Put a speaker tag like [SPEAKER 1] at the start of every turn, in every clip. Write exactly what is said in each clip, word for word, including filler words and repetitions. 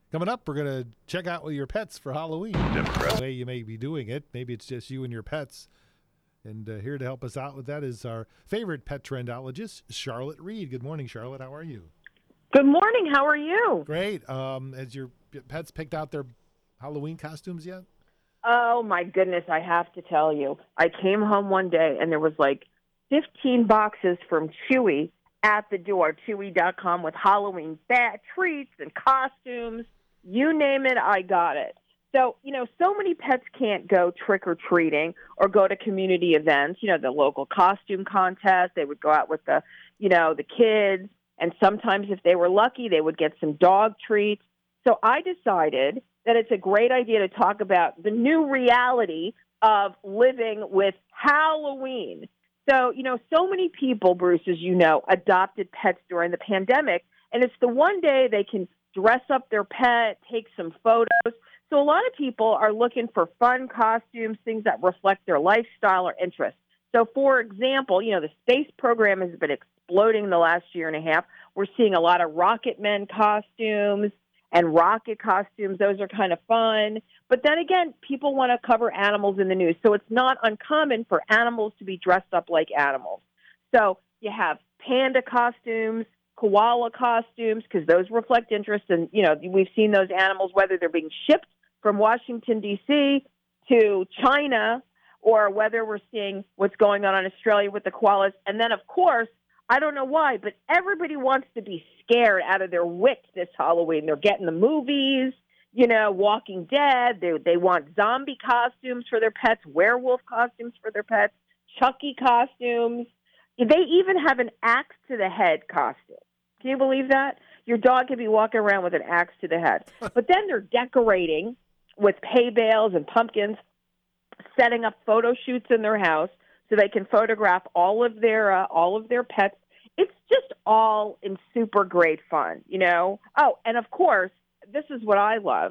[SPEAKER 1] Coming up, we're going to check out with your pets for Halloween. The way you may be doing it. Maybe it's just you and your pets. And uh, here to help us out with that is our favorite pet trendologist, Charlotte Reed. Good morning, Charlotte. How are you?
[SPEAKER 2] Good morning. How are you?
[SPEAKER 1] Great. Um, has your pets picked out their Halloween costumes yet?
[SPEAKER 2] Oh, my goodness. I have to tell you. I came home one day and there was like fifteen boxes from Chewy at the door, chewy dot com, with Halloween bat treats and costumes. You name it, I got it. So, you know, so many pets can't go trick-or-treating or go to community events, you know, the local costume contest. They would go out with the, you know, the kids. And sometimes if they were lucky, they would get some dog treats. So I decided that it's a great idea to talk about the new reality of living with Halloween. So, you know, so many people, Bruce, as you know, adopted pets during the pandemic. And it's the one day they can dress up their pet, take some photos. So a lot of people are looking for fun costumes, things that reflect their lifestyle or interests. So, for example, you know, the space program has been exploding the last year and a half. We're seeing a lot of Rocket Men costumes and rocket costumes. Those are kind of fun. But then again, people want to cover animals in the news. So it's not uncommon for animals to be dressed up like animals. So you have panda costumes, koala costumes, because those reflect interest. And, you know, we've seen those animals, whether they're being shipped from Washington, D C to China, or whether we're seeing what's going on in Australia with the koalas. And then, of course, I don't know why, but everybody wants to be scared out of their wits this Halloween. They're getting the movies, you know, Walking Dead. They, they want zombie costumes for their pets, werewolf costumes for their pets, Chucky costumes. They even have an axe to the head costume. Can you believe that? Your dog could be walking around with an axe to the head. But then they're decorating with hay bales and pumpkins, setting up photo shoots in their house so they can photograph all of their uh, all of their pets. It's just all in super great fun, you know. Oh, and of course, this is what I love.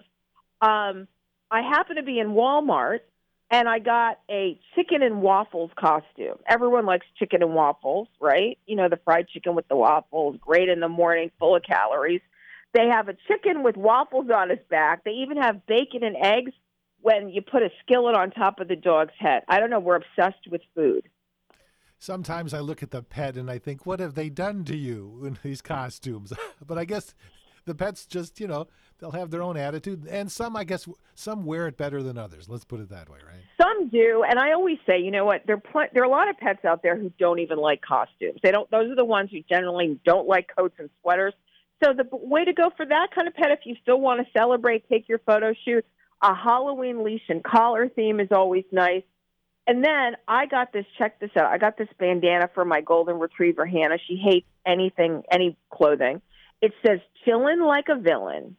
[SPEAKER 2] Um, I happen to be in Walmart, and I got a chicken and waffles costume. Everyone likes chicken and waffles, right? You know, the fried chicken with the waffles, great in the morning, full of calories. They have a chicken with waffles on his back. They even have bacon and eggs when you put a skillet on top of the dog's head. I don't know. We're obsessed with food.
[SPEAKER 1] Sometimes I look at the pet and I think, what have they done to you in these costumes? But I guess the pets just, you know, they'll have their own attitude. And some, I guess, some wear it better than others. Let's put it that way, right?
[SPEAKER 2] Some do. And I always say, you know what, there, pl- there are a lot of pets out there who don't even like costumes. They don't. Those are the ones who generally don't like coats and sweaters. So the way to go for that kind of pet, if you still want to celebrate, take your photo shoot, a Halloween leash and collar theme is always nice. And then I got this, check this out, I got this bandana for my golden retriever, Hannah. She hates anything, any clothing. It says, chillin' like a villain.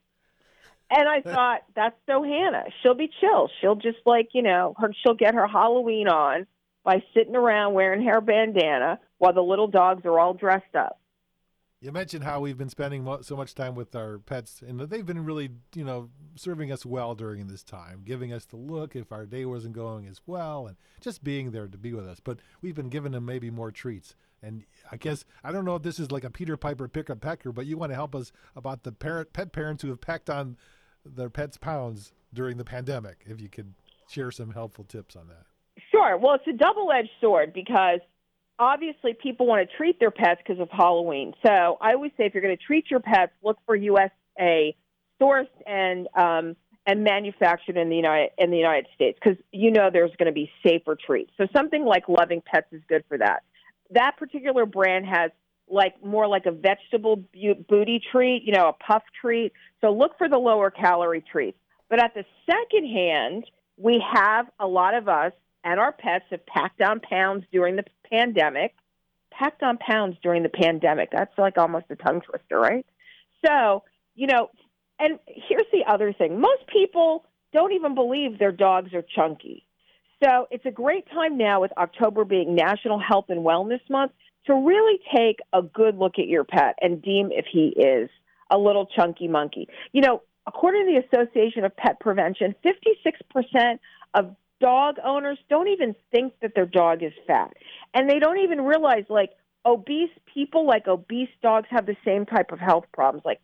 [SPEAKER 2] And I thought, that's so Hannah. She'll be chill. She'll just like, you know, her, she'll get her Halloween on by sitting around wearing her bandana while the little dogs are all dressed up.
[SPEAKER 1] You mentioned how we've been spending mo- so much time with our pets, and that they've been really, you know, serving us well during this time, giving us the look if our day wasn't going as well, and just being there to be with us. But we've been giving them maybe more treats. And I guess, I don't know if this is like a Peter Piper pick a pecker, but you want to help us about the parent, pet parents who have packed on their pets' pounds during the pandemic, if you could share some helpful tips on that.
[SPEAKER 2] Sure. Well, it's a double-edged sword because obviously people want to treat their pets because of Halloween. So I always say if you're going to treat your pets, look for U S A sourced and um, and manufactured in the United in the United States because you know there's going to be safer treats. So something like Loving Pets is good for that. That particular brand has like more like a vegetable bu- booty treat, you know, a puff treat. So look for the lower calorie treats. But at the second hand, we have a lot of us and our pets have packed on pounds during the pandemic. Packed on pounds during the pandemic. That's like almost a tongue twister, right? So, you know, and here's the other thing. Most people don't even believe their dogs are chunky. So it's a great time now with October being National Health and Wellness Month to really take a good look at your pet and deem if he is a little chunky monkey. You know, according to the Association of Pet Prevention, fifty-six percent of dog owners don't even think that their dog is fat. And they don't even realize, like, obese people, like obese dogs, have the same type of health problems, like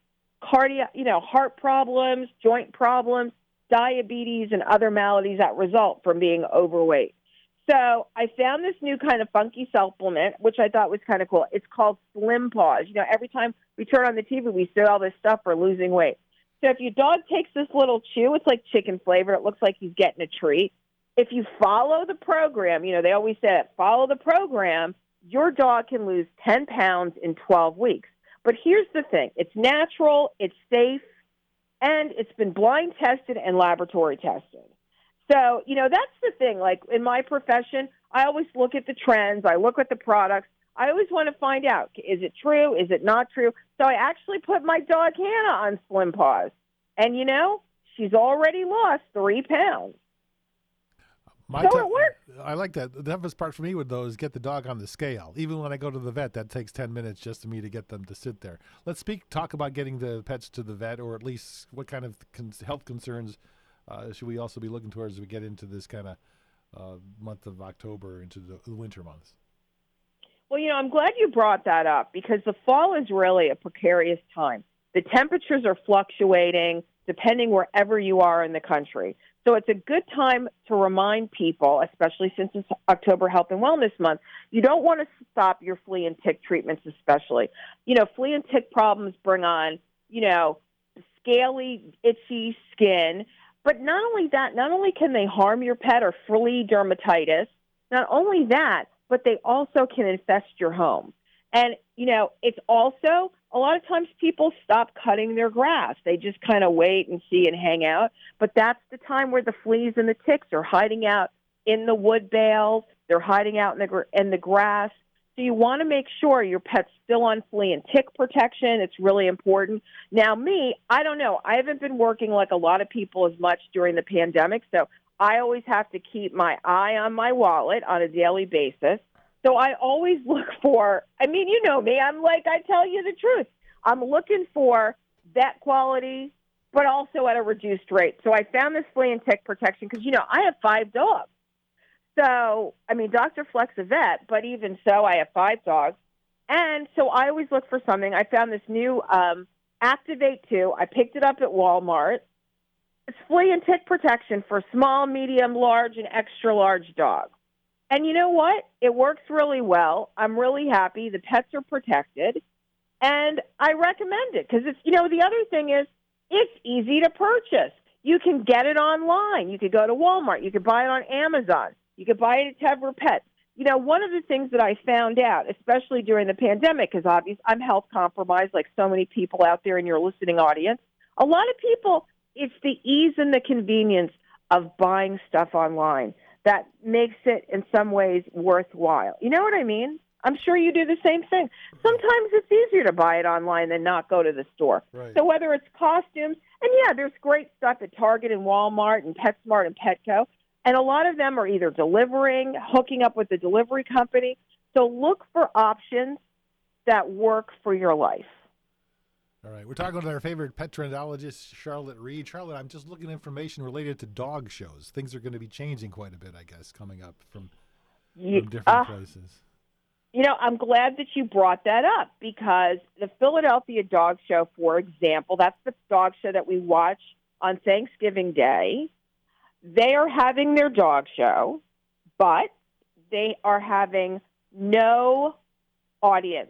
[SPEAKER 2] cardiac, you know, heart problems, joint problems, diabetes, and other maladies that result from being overweight. So I found this new kind of funky supplement, which I thought was kind of cool. It's called Slim Paws. You know, every time we turn on the T V, we see all this stuff for losing weight. So if your dog takes this little chew, it's like chicken flavor. It looks like he's getting a treat. If you follow the program, you know, they always say it, follow the program, your dog can lose ten pounds in twelve weeks. But here's the thing. It's natural, it's safe, and it's been blind tested and laboratory tested. So, you know, that's the thing. Like in my profession, I always look at the trends. I look at the products. I always want to find out, is it true? Is it not true? So I actually put my dog Hannah on Slim Paws. And, you know, she's already lost three pounds.
[SPEAKER 1] My
[SPEAKER 2] so
[SPEAKER 1] t-
[SPEAKER 2] it works.
[SPEAKER 1] I like that. The toughest part for me would, though, is get the dog on the scale. Even when I go to the vet, that takes ten minutes just for me to get them to sit there. Let's speak, talk about getting the pets to the vet, or at least what kind of con- health concerns uh, should we also be looking towards as we get into this kind of uh, month of October, into the, the winter months.
[SPEAKER 2] Well, you know, I'm glad you brought that up because the fall is really a precarious time. The temperatures are fluctuating depending wherever you are in the country. So it's a good time to remind people, especially since it's October Health and Wellness Month, you don't want to stop your flea and tick treatments especially. You know, flea and tick problems bring on, you know, scaly, itchy skin. But not only that, not only can they harm your pet or flea dermatitis, not only that, but they also can infest your home. And, you know, it's also, a lot of times people stop cutting their grass. They just kind of wait and see and hang out. But that's the time where the fleas and the ticks are hiding out in the wood bales. They're hiding out in the, gr- in the grass. So you want to make sure your pet's still on flea and tick protection. It's really important. Now, me, I don't know. I haven't been working like a lot of people as much during the pandemic, so I always have to keep my eye on my wallet on a daily basis. So I always look for, I mean, you know me, I'm like, I tell you the truth. I'm looking for vet quality, but also at a reduced rate. So I found this flea and tick protection because, you know, I have five dogs. So, I mean, Doctor Fleck's a vet, but even so, I have five dogs. And so I always look for something. I found this new um, Activate two. I picked it up at Walmart. It's flea and tick protection for small, medium, large, and extra large dogs. And you know what? It works really well. I'm really happy. The pets are protected. And I recommend it because it's, you know, the other thing is it's easy to purchase. You can get it online. You could go to Walmart. You could buy it on Amazon. You could buy it at Tevra Pets. You know, one of the things that I found out, especially during the pandemic, because obviously I'm health compromised like so many people out there in your listening audience, a lot of people, it's the ease and the convenience of buying stuff online that makes it in some ways worthwhile. You know what I mean? I'm sure you do the same thing. Sometimes it's easier to buy it online than not go to the store.
[SPEAKER 1] Right.
[SPEAKER 2] So whether it's costumes, and yeah, there's great stuff at Target and Walmart and PetSmart and Petco, and a lot of them are either delivering, hooking up with the delivery company. So look for options that work for your life.
[SPEAKER 1] All right. We're talking with our favorite pet trendologist, Charlotte Reed. Charlotte, I'm just looking at information related to dog shows. Things are going to be changing quite a bit, I guess, coming up from,
[SPEAKER 2] You,
[SPEAKER 1] from different
[SPEAKER 2] uh,
[SPEAKER 1] places.
[SPEAKER 2] You know, I'm glad that you brought that up because the Philadelphia Dog Show, for example, that's the dog show that we watch on Thanksgiving Day. They are having their dog show, but they are having no audience.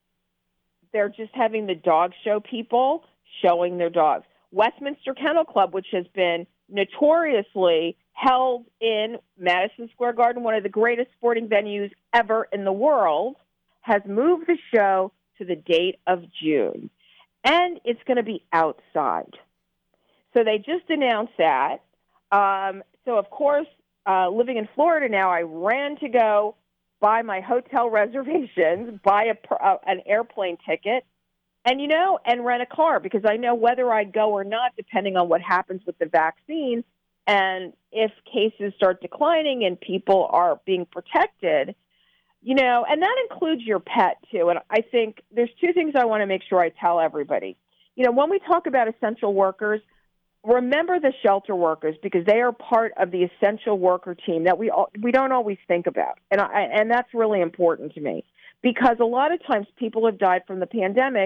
[SPEAKER 2] They're just having the dog show people showing their dogs. Westminster Kennel Club, which has been notoriously held in Madison Square Garden, one of the greatest sporting venues ever in the world, has moved the show to the date of June. And it's going to be outside. So they just announced that. Um, so, of course, uh, living in Florida now, I ran to go buy my hotel reservations, buy a, uh, an airplane ticket, and, you know, and rent a car because I know whether I go or not, depending on what happens with the vaccine, and if cases start declining and people are being protected, you know, and that includes your pet, too. And I think there's two things I want to make sure I tell everybody. You know, when we talk about essential workers, remember the shelter workers because they are part of the essential worker team that we all, we don't always think about. And I, and that's really important to me because a lot of times people have died from the pandemic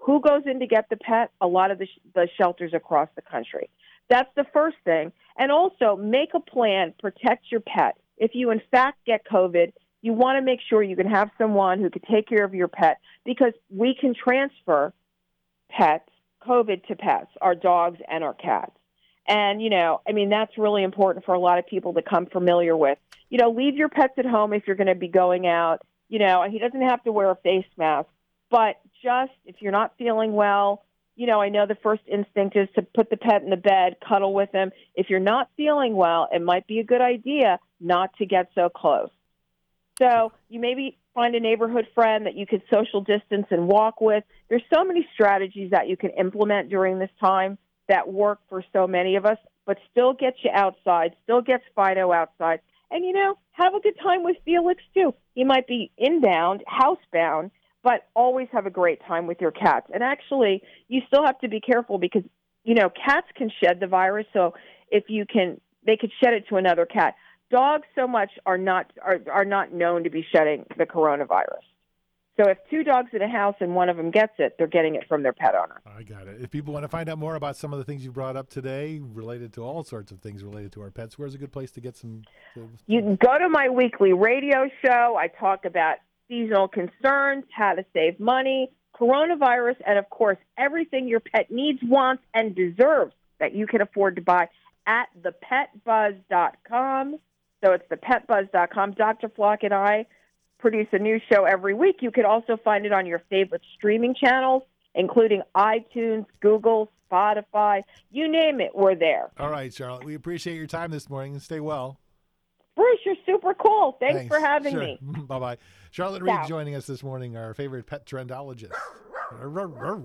[SPEAKER 2] who goes in to get the pet? A lot of the, sh- the shelters across the country. That's the first thing. And also make a plan, protect your pet. If you in fact get COVID, you want to make sure you can have someone who can take care of your pet, because we can transfer pets, COVID to pets, our dogs and our cats. And, you know, I mean, that's really important for a lot of people to come familiar with. You know, leave your pets at home if you're going to be going out. You know, he doesn't have to wear a face mask. But just if you're not feeling well, you know, I know the first instinct is to put the pet in the bed, cuddle with him. If you're not feeling well, it might be a good idea not to get so close. So you maybe find a neighborhood friend that you could social distance and walk with. There's so many strategies that you can implement during this time that work for so many of us, but still get you outside, still gets Fido outside. And, you know, have a good time with Felix, too. He might be inbound, housebound, but always have a great time with your cats. And actually, you still have to be careful because, you know, cats can shed the virus. So if you can, they could shed it to another cat. Dogs so much are not are, are not known to be shedding the coronavirus. So if two dogs in a house and one of them gets it, they're getting it from their pet owner.
[SPEAKER 1] I got it. If people want to find out more about some of the things you brought up today, related to all sorts of things related to our pets, where's a good place to get some? To...
[SPEAKER 2] You can go to my weekly radio show. I talk about seasonal concerns, how to save money, coronavirus, and, of course, everything your pet needs, wants, and deserves that you can afford to buy at the pet buzz dot com. So it's the pet buzz dot com. Doctor Flock and I produce a new show every week. You can also find it on your favorite streaming channels, including iTunes, Google, Spotify. You name it, we're there.
[SPEAKER 1] All right, Charlotte. We appreciate your time this morning, and stay well.
[SPEAKER 2] Bruce, you're super cool. Thanks,
[SPEAKER 1] Thanks.
[SPEAKER 2] for having
[SPEAKER 1] Sure.
[SPEAKER 2] me.
[SPEAKER 1] Bye-bye. Charlotte Reed
[SPEAKER 2] Ciao.
[SPEAKER 1] joining us this morning, our favorite pet trendologist.